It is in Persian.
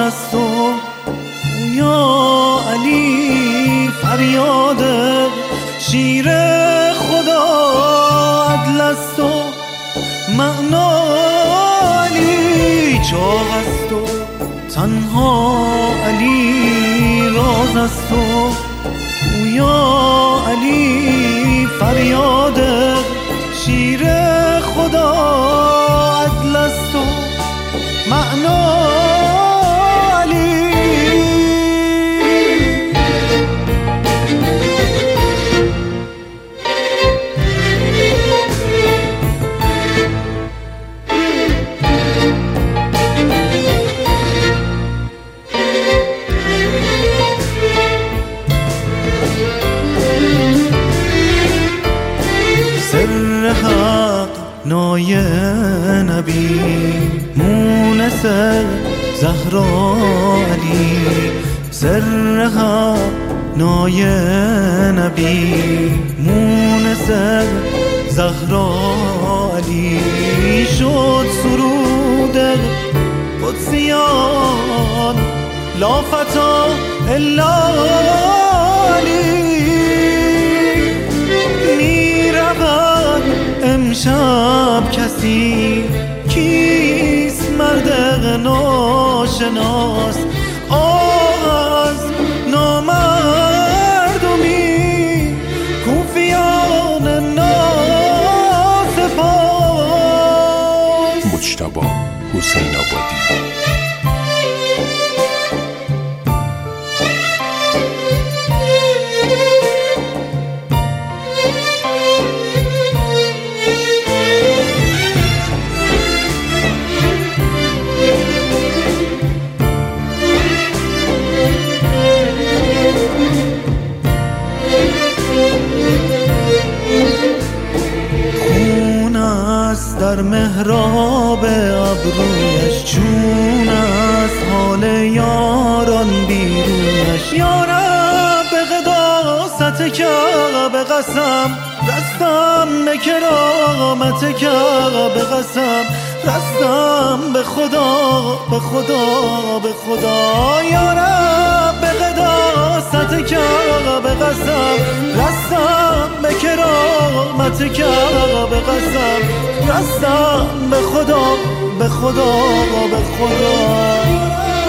است و یا علی فریاد شیر خدا عدل است و معنا علی چاق است و تنها علی راز است و یا علی فریاد شیر خدا عدل است و معنا علی. سر حق نای نبی مونس زهرا علی، سر حق نای نبی مونس زهرا علی، شد سرود قدسیان لا فتا الا علی. امشب کسی کیست مرد ناشناس، از نامردمی کوفیان ناسپاس. مجتبی حسین آبادی. در محراب ابرویش چون است حال یاران بیرویش. یارب به قداست کعبه قسم رستم به کرامت کعبه قسم رستم به خدا به خدا به خدا. یارب به قداست کعبه قسم رستم به کرامت کعبه قسم رستم به خدا به خدا به خدا.